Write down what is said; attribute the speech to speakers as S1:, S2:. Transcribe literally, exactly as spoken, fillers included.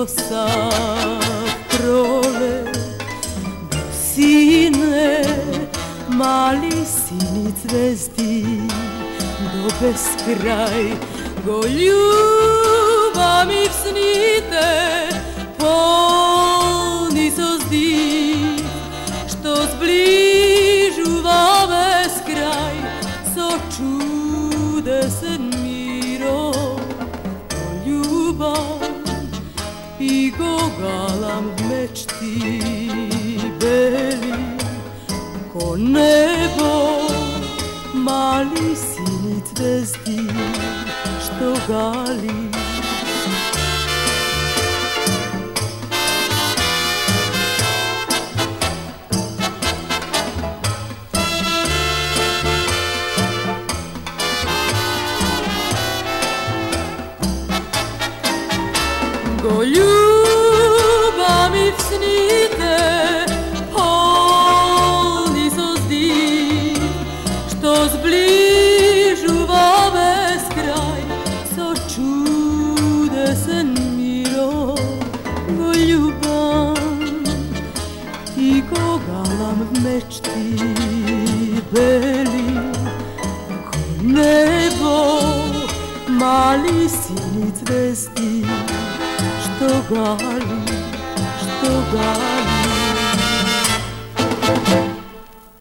S1: sav prolet. Sine, mali sini zvezdi, do beskraj go ljubavi snite, polni so zdi, što zbližuva beskraj, so čudesen miro, ljubav i go galam v mečti beli, ko nebo mali sini zvezdi, što gali. Go ljubavi v snite, polni so zdi, što zbližuva beskraj, so čudesen miro. Go ljubam i go galam v mečti beli, ko nebo mali sini zvezdi, što gali, što gali.